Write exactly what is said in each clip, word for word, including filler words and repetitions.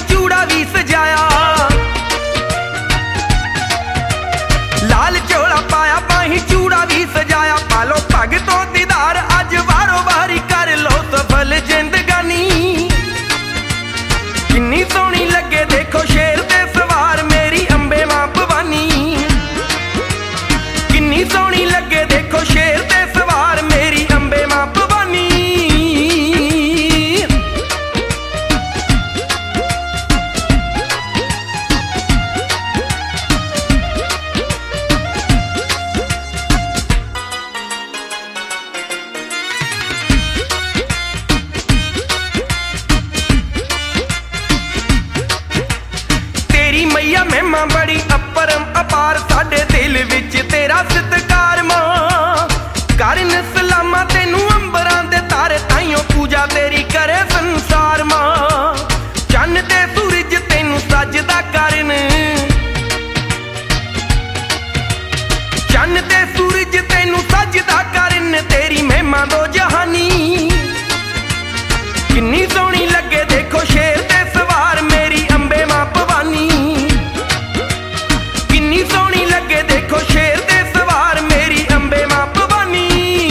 चूड़ा भी सजाया, लाल चोला पाया बाही चूड़ा भी सजाया। पालो भगतो दीदार अज वारो वारी कर लो सफल जिंदगानी। किन्नी सोहनी लगे देखो शेर ते सवार मेरी अंबे मां भवानी। किन्नी सोहनी लगे देखो शेर ते सवार मेरी अंबे मां भवानी। तेरी मैया महिमा बड़ी अपरम अपार, साडे दिल विच तेरा सत्कार मां। करन सलामा तेनू अंबरां दे तारे, ताइयों पूजा तेरी करे संसार मां। चन्न ते सूरज तेनू सजदा करन, चन्न ते सूरज तेनू सजदा करन, तेरी महिमा दो जहानी। किन्नी सोहनी लगे देखो शेर ते सवार मेरी अंबे मां भवानी। किन्नी सोहनी लगे देखो शेर ते सवार मेरी अंबे मां भवानी।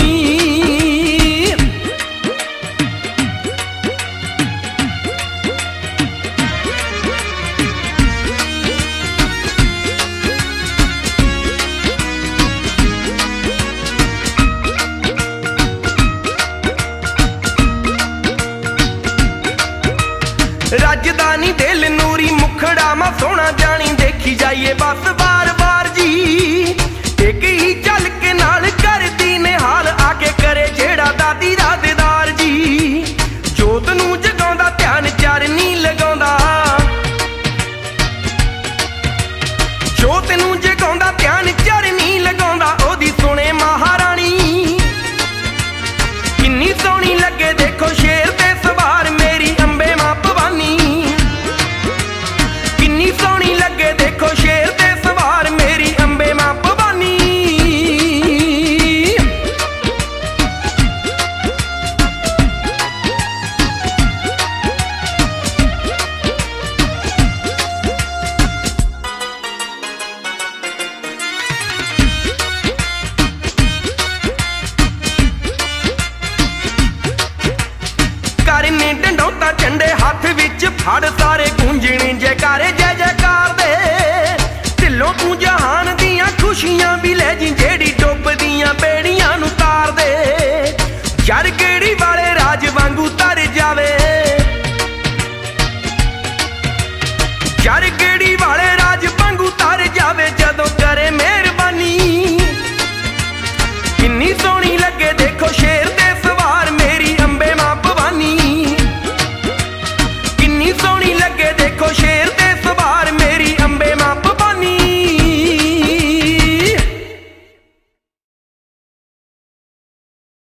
राजधानी दिल नूरी मुखड़ा मा सोना जानी, देखी जाइए बस बार बार जी। एक ही चल के नाल करदी ने हाल, आके करे जेड़ा दादी दा दीदार जी। जोत नू जगाउंदा ध्यान चरनी लगाउंदा, जोत नू जगाउंदा ध्यान चरनी लगाउंदा, ओदी सुने महारानी। किन्नी सोहनी लगे देखो शेर ते सवार मेरी अंबे मां भवानी। किन्नी सोहनी लगे देखो शेर ते सवार मेरी अंबे मां भवानी। करने डंडौता झंडे हाथ विच फड़, सारे गूंजने जयकारे जय जयकार दे। दिलों तू जहान दियां खुशियां भी ले जी, जेड़ी डुबदियां बेड़ियां नू तार दे। जड़ गेड़ी वाले राज वांगू तर जावे, जड़ गेड़ी